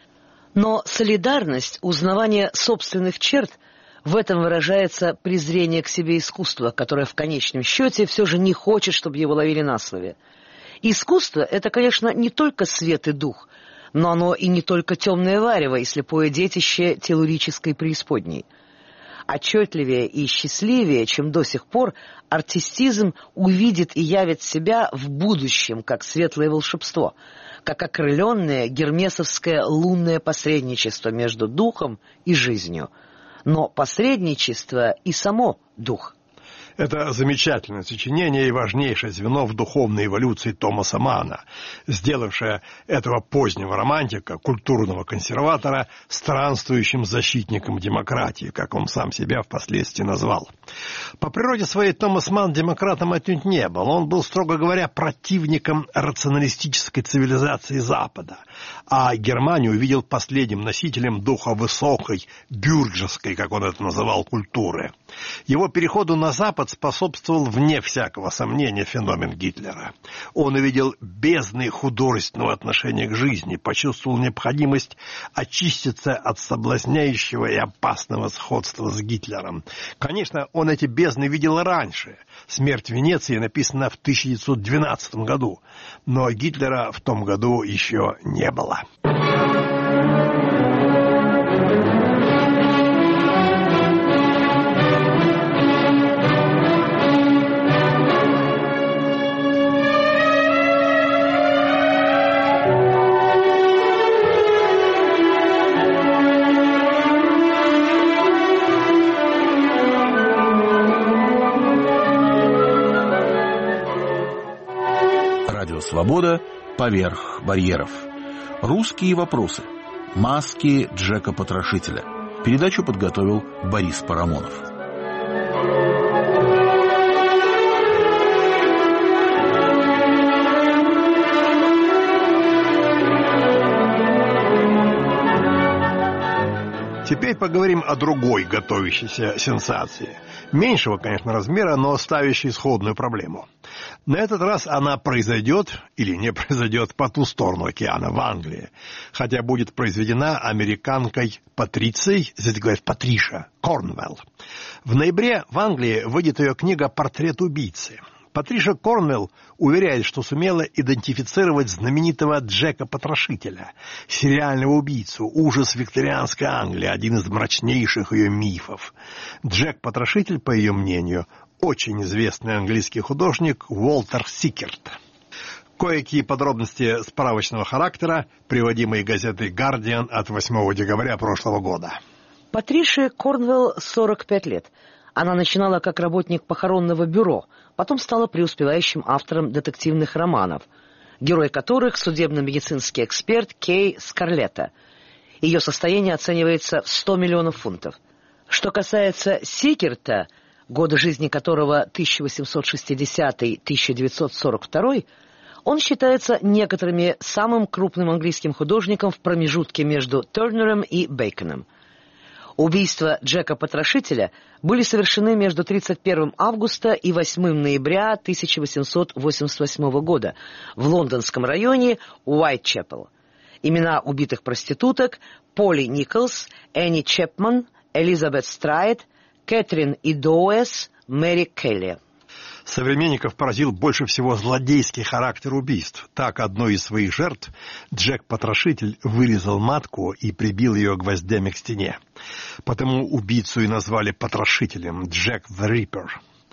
Но солидарность, узнавание собственных черт – в этом выражается презрение к себе искусства, которое в конечном счете все же не хочет, чтобы его ловили на слове. Искусство – это, конечно, не только свет и дух, но оно и не только темное варево и слепое детище телурической преисподней. Отчетливее и счастливее, чем до сих пор, артистизм увидит и явит себя в будущем, как светлое волшебство, как окрыленное гермесовское лунное посредничество между духом и жизнью. Но посредничество и само дух. Это замечательное сочинение и важнейшее звено в духовной эволюции Томаса Манна, сделавшее этого позднего романтика, культурного консерватора, странствующим защитником демократии, как он сам себя впоследствии назвал. По природе своей Томас Манн демократом отнюдь не был. Он был, строго говоря, противником рационалистической цивилизации Запада, а Германию увидел последним носителем духа высокой, бюргерской, как он это называл, культуры. Его переходу на Запад способствовал, вне всякого сомнения, феномен Гитлера. Он увидел бездны художественного отношения к жизни, почувствовал необходимость очиститься от соблазняющего и опасного сходства с Гитлером. Конечно, он эти бездны видел раньше. «Смерть Венеции» написана в тысяча девятьсот двенадцатом году, но Гитлера в том году еще не было. Свобода поверх барьеров. Русские вопросы. Маски Джека Потрошителя. Передачу подготовил Борис Парамонов. Теперь поговорим о другой готовящейся сенсации. Меньшего, конечно, размера, но ставящей сходную проблему. На этот раз она произойдет или не произойдет по ту сторону океана, в Англии. Хотя будет произведена американкой Патрицией, здесь говорят Патриша, Корнвелл. В ноябре в Англии выйдет ее книга «Портрет убийцы». Патриша Корнвелл уверяет, что сумела идентифицировать знаменитого Джека Потрошителя, сериального убийцу, ужас викторианской Англии, один из мрачнейших ее мифов. Джек Потрошитель, по ее мнению, очень известный английский художник Уолтер Сикерт. Кое-какие подробности справочного характера, приводимые газетой «Гардиан» от восьмого декабря прошлого года. Патрише Корнвелл сорок пять лет. Она начинала как работник похоронного бюро, потом стала преуспевающим автором детективных романов. герой которых судебно-медицинский эксперт Кей Скарлетта. Ее состояние оценивается в сто миллионов фунтов. Что касается Сикерта, годы жизни которого тысяча восемьсот шестидесятый — тысяча девятьсот сорок второй, он считается некоторыми самым крупным английским художником в промежутке между Тернером и Бейконом. Убийства Джека-потрошителя были совершены между тридцать первым августа и восьмым ноября тысяча восемьсот восемьдесят восьмого года в лондонском районе Уайтчепел. Имена убитых проституток — Полли Николс, Энни Чепман, Элизабет Страйт, Кэтрин Идоуэс, Мэри Келли. Современников поразил больше всего злодейский характер убийств. Так, одной из своих жертв Джек-потрошитель вырезал матку и прибил ее гвоздями к стене. Потому убийцу и назвали потрошителем — Джек the Ripper.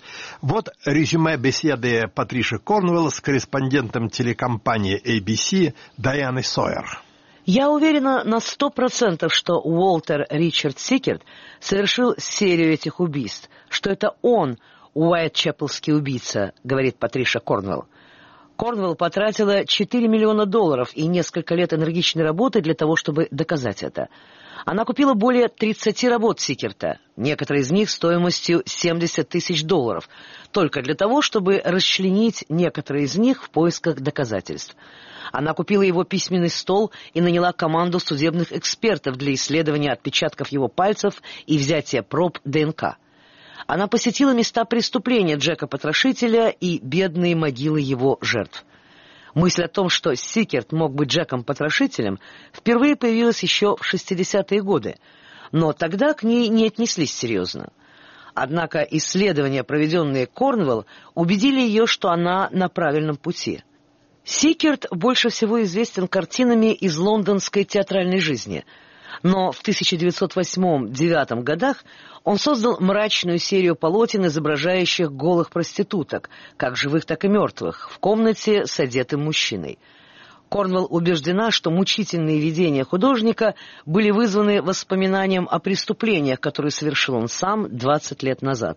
Вот резюме беседы Патриши Корнуэлл с корреспондентом телекомпании эй би си Дайаной Сойер. Я уверена на сто процентов, что Уолтер Ричард Сикерт совершил серию этих убийств, что это он — Уайтчепелский убийца, говорит Патриша Корнуэлл. Корнуэлл потратила четыре миллиона долларов и несколько лет энергичной работы для того, чтобы доказать это. Она купила более тридцати работ Сикерта, некоторые из них стоимостью семьдесят тысяч долларов, только для того, чтобы расчленить некоторые из них в поисках доказательств. Она купила его письменный стол и наняла команду судебных экспертов для исследования отпечатков его пальцев и взятия проб ДНК. Она посетила места преступления Джека-потрошителя и бедные могилы его жертв. Мысль о том, что Сикерт мог быть Джеком-потрошителем, впервые появилась еще в шестидесятые годы, но тогда к ней не отнеслись серьезно. Однако исследования, проведенные Корнуэлл, убедили ее, что она на правильном пути. Сикерт больше всего известен картинами из лондонской театральной жизни, но в тысяча девятьсот восьмом — тысяча девятьсот девятом годах он создал мрачную серию полотен, изображающих голых проституток, как живых, так и мертвых, в комнате с одетым мужчиной. Корнуэлл убеждена, что мучительные видения художника были вызваны воспоминанием о преступлениях, которые совершил он сам двадцать лет назад.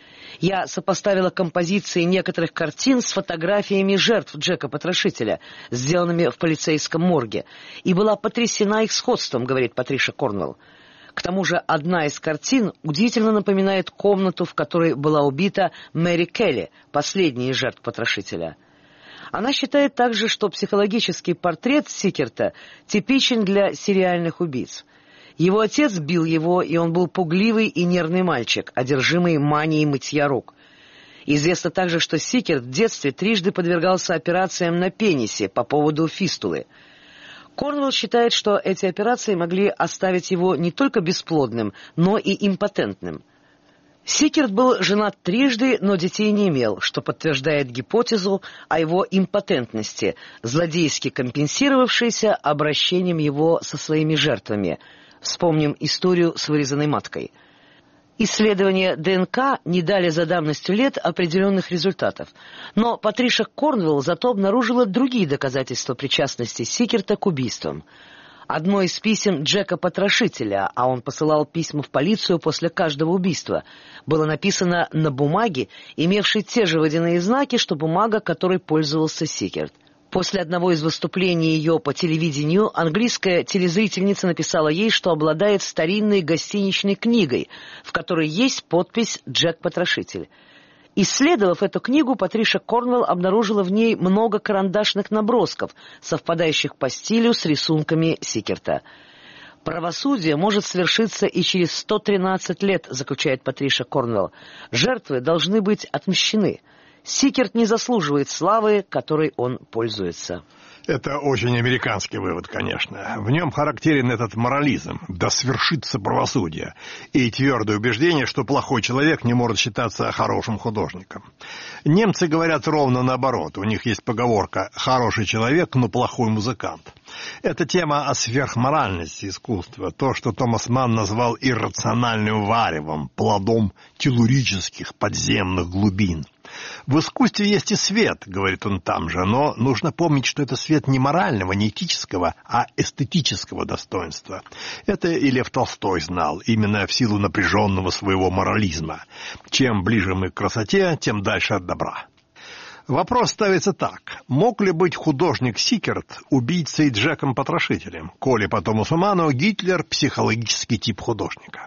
Я сопоставила композиции некоторых картин с фотографиями жертв Джека-потрошителя, сделанными в полицейском морге, и была потрясена их сходством, говорит Патриша Корнуэлл. К тому же одна из картин удивительно напоминает комнату, в которой была убита Мэри Келли, последняя из жертв потрошителя. Она считает также, что психологический портрет Сикерта типичен для сериальных убийц. Его отец бил его, и он был пугливый и нервный мальчик, одержимый манией мытья рук. Известно также, что Сикерт в детстве трижды подвергался операциям на пенисе по поводу фистулы. Корнуэлл считает, что эти операции могли оставить его не только бесплодным, но и импотентным. Сикерт был женат трижды, но детей не имел, что подтверждает гипотезу о его импотентности, злодейски компенсировавшейся обращением его со своими жертвами. Вспомним историю с вырезанной маткой. Исследования ДНК не дали за давностью лет определенных результатов, но Патриша Корнуэлл зато обнаружила другие доказательства причастности Сикерта к убийствам. Одно из писем Джека-потрошителя, а он посылал письма в полицию после каждого убийства, было написано на бумаге, имевшей те же водяные знаки, что бумага, которой пользовался Сикерт. После одного из выступлений ее по телевидению английская телезрительница написала ей, что обладает старинной гостиничной книгой, в которой есть подпись «Джек-потрошитель». Исследовав эту книгу, Патриша Корнуэлл обнаружила в ней много карандашных набросков, совпадающих по стилю с рисунками Сикерта. «Правосудие может свершиться и через сто тринадцать лет», заключает Патриша Корнуэлл. «Жертвы должны быть отмщены. Сикерт не заслуживает славы, которой он пользуется». Это очень американский вывод, конечно. В нем характерен этот морализм, да свершится правосудие, и твердое убеждение, что плохой человек не может считаться хорошим художником. Немцы говорят ровно наоборот. У них есть поговорка «хороший человек, но плохой музыкант». Это тема о сверхморальности искусства, то, что Томас Манн назвал иррациональным варевом, плодом телурических подземных глубин. В искусстве есть и свет, говорит он там же, но нужно помнить, что это свет не морального, не этического, а эстетического достоинства. Это и Лев Толстой знал, именно в силу напряженного своего морализма. Чем ближе мы к красоте, тем дальше от добра. Вопрос ставится так. Мог ли быть художник Сикерт убийцей Джеком-потрошителем, коли по Томасу Ману Гитлер – психологический тип художника?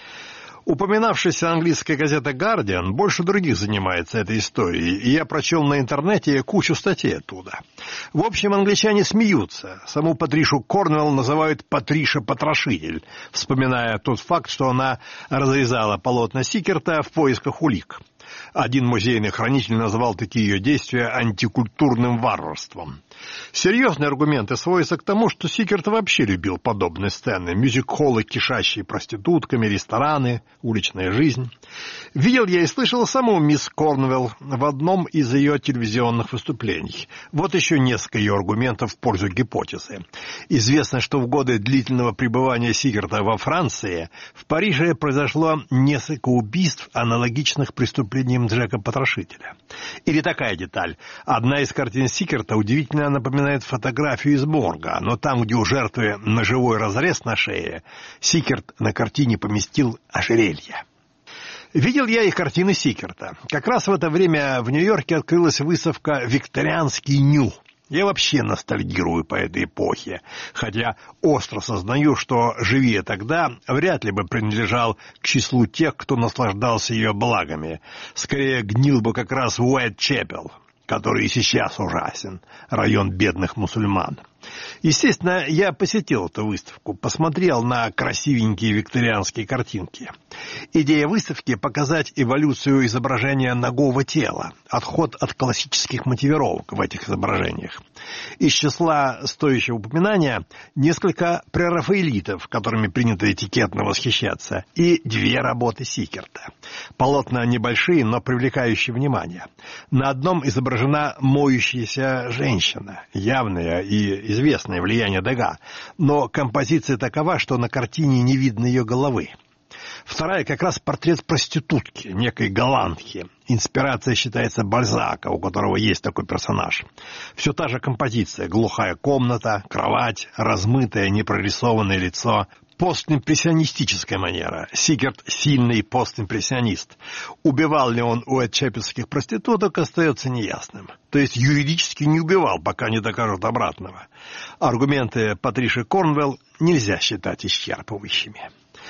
Упоминавшаяся английская газета «Гардиан» больше других занимается этой историей, и я прочел на интернете кучу статей оттуда. В общем, англичане смеются. Саму Патришу Корнвелл называют «Патриша-потрошитель», вспоминая тот факт, что она разрезала полотна Сикерта в поисках улик. Один музейный хранитель назвал такие ее действия антикультурным варварством. Серьезные аргументы сводятся к тому, что Сикерт вообще любил подобные сцены. Мюзик-холлы, кишащие проститутками, рестораны, уличная жизнь. Видел я и слышал саму мисс Корнвелл в одном из ее телевизионных выступлений. Вот еще несколько ее аргументов в пользу гипотезы. Известно, что в годы длительного пребывания Сикерта во Франции в Париже произошло несколько убийств, аналогичных преступлениям Джека-потрошителя. Или такая деталь. Одна из картин Сикерта удивительно напоминает фотографию из морга, но там, где у жертвы ножевой разрез на шее, Сикерт на картине поместил ожерелье. Видел я и картины Сикерта. Как раз в это время в Нью-Йорке открылась выставка «Викторианский ню». Я вообще ностальгирую по этой эпохе, хотя остро сознаю, что, живи я тогда, вряд ли бы принадлежал к числу тех, кто наслаждался ее благами. Скорее, гнил бы как раз в Уайтчепел, который и сейчас ужасен, район бедных мусульман. Естественно, я посетил эту выставку, посмотрел на красивенькие викторианские картинки. Идея выставки – показать эволюцию изображения нагого тела, отход от классических мотивировок в этих изображениях. Из числа стоящего упоминания несколько прерафаэлитов, которыми принято этикетно восхищаться, и две работы Сикерта. Полотна небольшие, но привлекающие внимание. На одном изображена моющаяся женщина, явное и известное влияние Дега, но композиция такова, что на картине не видно ее головы. Вторая как раз портрет проститутки, некой голландки. Инспирация считается Бальзака, у которого есть такой персонаж. Все та же композиция: глухая комната, кровать, размытое, непрорисованное лицо. Постимпрессионистическая манера. Сикерт – сильный постимпрессионист. Убивал ли он уайтчепельских проституток, остается неясным. То есть юридически не убивал, пока не докажут обратного. Аргументы Патриши Корнвелл нельзя считать исчерпывающими.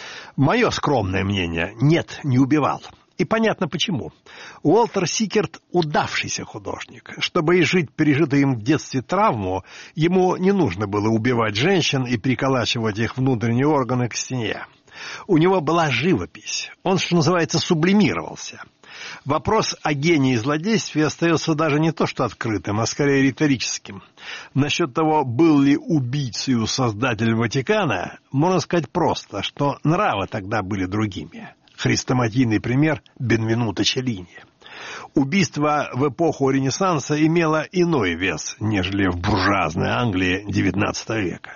Мое скромное мнение – нет, не убивал. И понятно почему. Уолтер Сикерт – удавшийся художник. Чтобы изжить пережитую им в детстве травму, ему не нужно было убивать женщин и приколачивать их внутренние органы к стене. У него была живопись. Он, что называется, сублимировался. Вопрос о гении злодействия остается даже не то что открытым, а скорее риторическим. Насчет того, был ли убийцей создатель Ватикана, можно сказать просто, что нравы тогда были другими. Хрестоматийный пример – Бенвенуто Челлини. Убийство в эпоху Ренессанса имело иной вес, нежели в буржуазной Англии девятнадцатого века.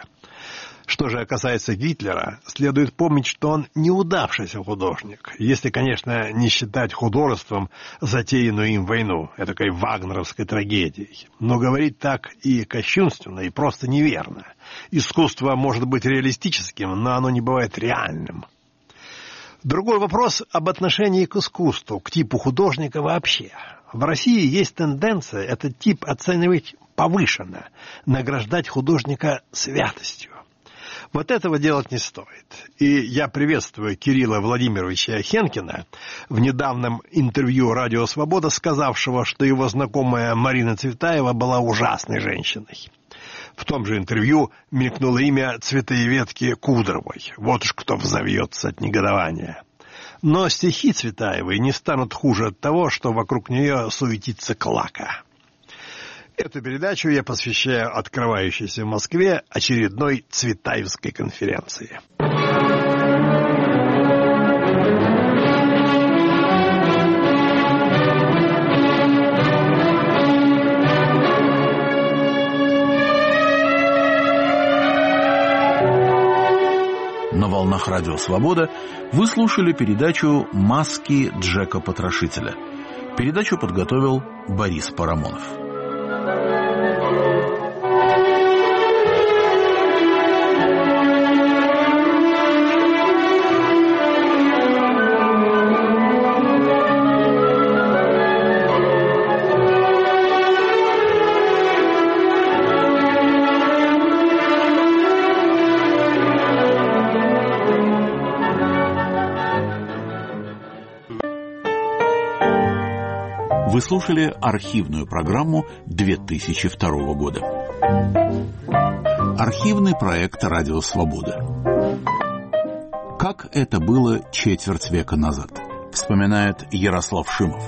Что же касается Гитлера, следует помнить, что он неудавшийся художник, если, конечно, не считать художеством затеянную им войну, этакой вагнеровской трагедией. Но говорить так и кощунственно, и просто неверно. Искусство может быть реалистическим, но оно не бывает реальным. Другой вопрос об отношении к искусству, к типу художника вообще. В России есть тенденция этот тип оценивать повышенно, награждать художника святостью. Вот этого делать не стоит. И я приветствую Кирилла Владимировича Хенкина, в недавнем интервью «Радио Свобода», сказавшего, что его знакомая Марина Цветаева была ужасной женщиной. В том же интервью мелькнуло имя цветоеведки Кудровой. Вот уж кто взовьется от негодования. Но стихи Цветаевой не станут хуже от того, что вокруг нее суетится клака. Эту передачу я посвящаю открывающейся в Москве очередной Цветаевской конференции. На волнах Радио Свобода вы слушали передачу «Маски Джека-потрошителя». Передачу подготовил Борис Парамонов. Вы слушали архивную программу две тысячи второго года. Архивный проект «Радио Свобода». Как это было четверть века назад, вспоминает Ярослав Шимов.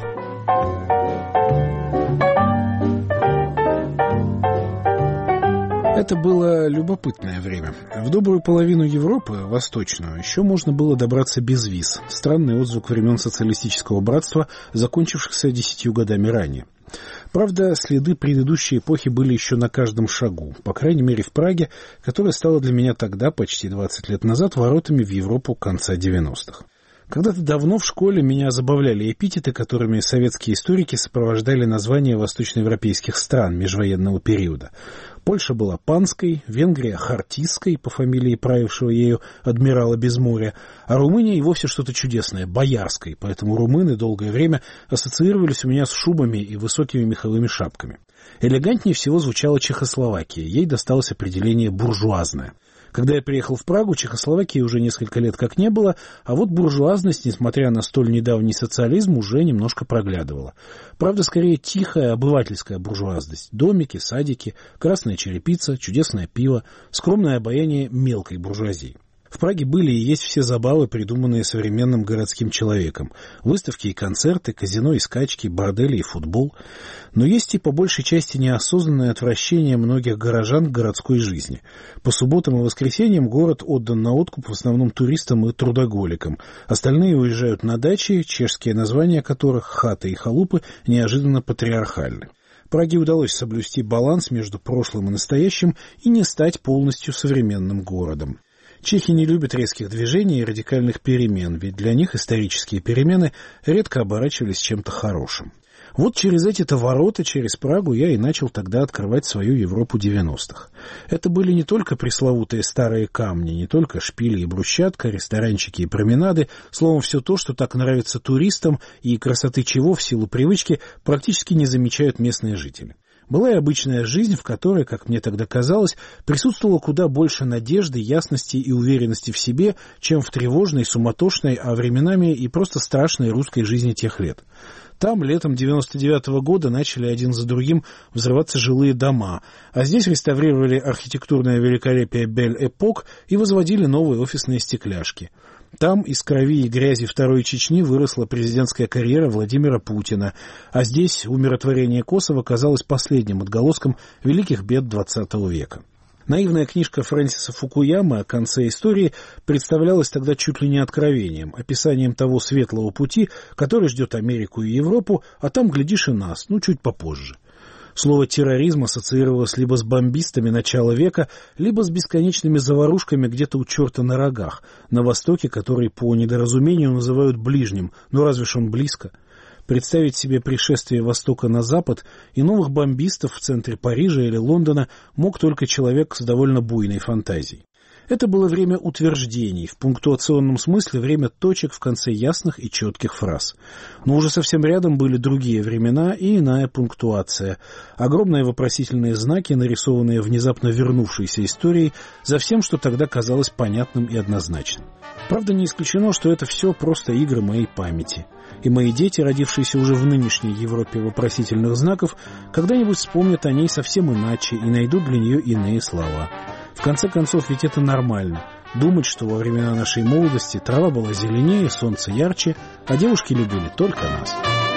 Это было любопытное время. В добрую половину Европы, восточную, еще можно было добраться без виз. Странный отзвук времен социалистического братства, закончившихся десятью годами ранее. Правда, следы предыдущей эпохи были еще на каждом шагу, по крайней мере в Праге, которая стала для меня тогда, почти двадцать лет назад, воротами в Европу конца девяностых. Когда-то давно в школе меня забавляли эпитеты, которыми советские историки сопровождали названия восточноевропейских стран межвоенного периода. Польша была панской, Венгрия — хартийской, по фамилии правившего ею адмирала Безморья, а Румыния и вовсе что-то чудесное — боярской, поэтому румыны долгое время ассоциировались у меня с шубами и высокими меховыми шапками. Элегантнее всего звучала Чехословакия, ей досталось определение «буржуазная». Когда я приехал в Прагу, Чехословакии уже несколько лет как не было, а вот буржуазность, несмотря на столь недавний социализм, уже немножко проглядывала. Правда, скорее тихая обывательская буржуазность. Домики, садики, красная черепица, чудесное пиво, скромное обаяние мелкой буржуазии. В Праге были и есть все забавы, придуманные современным городским человеком. Выставки и концерты, казино и скачки, бордели и футбол. Но есть и по большей части неосознанное отвращение многих горожан к городской жизни. По субботам и воскресеньям город отдан на откуп в основном туристам и трудоголикам. Остальные уезжают на дачи, чешские названия которых, хаты и халупы, неожиданно патриархальны. Праге удалось соблюсти баланс между прошлым и настоящим и не стать полностью современным городом. Чехи не любят резких движений и радикальных перемен, ведь для них исторические перемены редко оборачивались чем-то хорошим. Вот через эти-то ворота, через Прагу, я и начал тогда открывать свою Европу девяностых. Это были не только пресловутые старые камни, не только шпили и брусчатка, ресторанчики и променады, словом, все то, что так нравится туристам и красоты чего в силу привычки практически не замечают местные жители. Была и обычная жизнь, в которой, как мне тогда казалось, присутствовало куда больше надежды, ясности и уверенности в себе, чем в тревожной, суматошной, а временами и просто страшной русской жизни тех лет. Там летом девяносто девятого года начали один за другим взрываться жилые дома, а здесь реставрировали архитектурное великолепие Бель-Эпок и возводили новые офисные стекляшки. Там из крови и грязи Второй Чечни выросла президентская карьера Владимира Путина, а здесь умиротворение Косово казалось последним отголоском великих бед двадцатого века. Наивная книжка Фрэнсиса Фукуямы о конце истории представлялась тогда чуть ли не откровением, описанием того светлого пути, который ждет Америку и Европу, а там, глядишь, и нас, ну, чуть попозже. Слово «терроризм» ассоциировалось либо с бомбистами начала века, либо с бесконечными заварушками где-то у черта на рогах, на востоке, который по недоразумению называют ближним, но разве ж он близко? Представить себе пришествие Востока на Запад и новых бомбистов в центре Парижа или Лондона мог только человек с довольно буйной фантазией. Это было время утверждений, в пунктуационном смысле время точек в конце ясных и четких фраз. Но уже совсем рядом были другие времена и иная пунктуация. Огромные вопросительные знаки, нарисованные внезапно вернувшейся историей, за всем, что тогда казалось понятным и однозначным. Правда, не исключено, что это все просто игры моей памяти. И мои дети, родившиеся уже в нынешней Европе вопросительных знаков, когда-нибудь вспомнят о ней совсем иначе и найдут для нее иные слова. В конце концов, ведь это нормально. Думать, что во времена нашей молодости трава была зеленее, солнце ярче, а девушки любили только нас.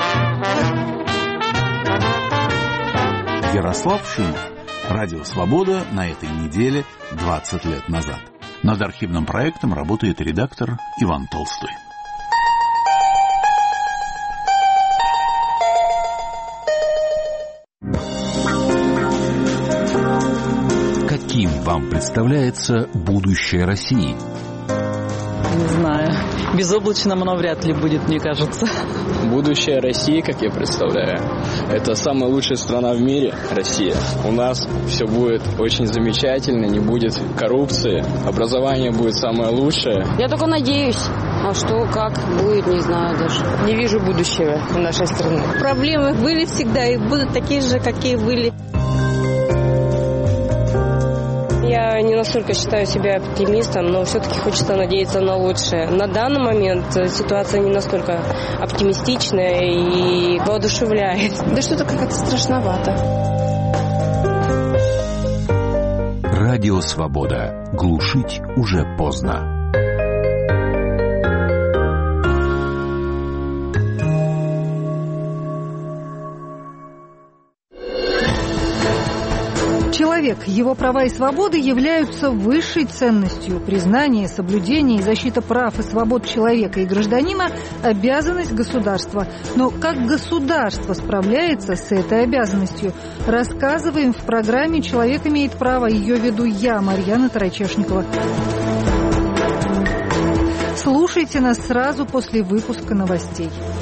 Ярослав Шимов. Радио «Свобода» на этой неделе двадцать лет назад. Над архивным проектом работает редактор Иван Толстой. Каким вам представляется будущее России? Не знаю. Безоблачным оно вряд ли будет, мне кажется. Будущее России, как я представляю, это самая лучшая страна в мире, Россия. У нас все будет очень замечательно, не будет коррупции, образование будет самое лучшее. Я только надеюсь. А что, как будет, не знаю даже. Не вижу будущего у нашей страны. Проблемы были всегда и будут такие же, какие были. Я не настолько считаю себя оптимистом, но все-таки хочется надеяться на лучшее. На данный момент ситуация не настолько оптимистичная и воодушевляет. Да что-то как-то страшновато. Радио «Свобода». Глушить уже поздно. Человек, его права и свободы являются высшей ценностью. Признание, соблюдение и защита прав и свобод человека и гражданина – обязанность государства. Но как государство справляется с этой обязанностью? Рассказываем в программе «Человек имеет право». Ее веду я, Марьяна Тарачешникова. Слушайте нас сразу после выпуска новостей.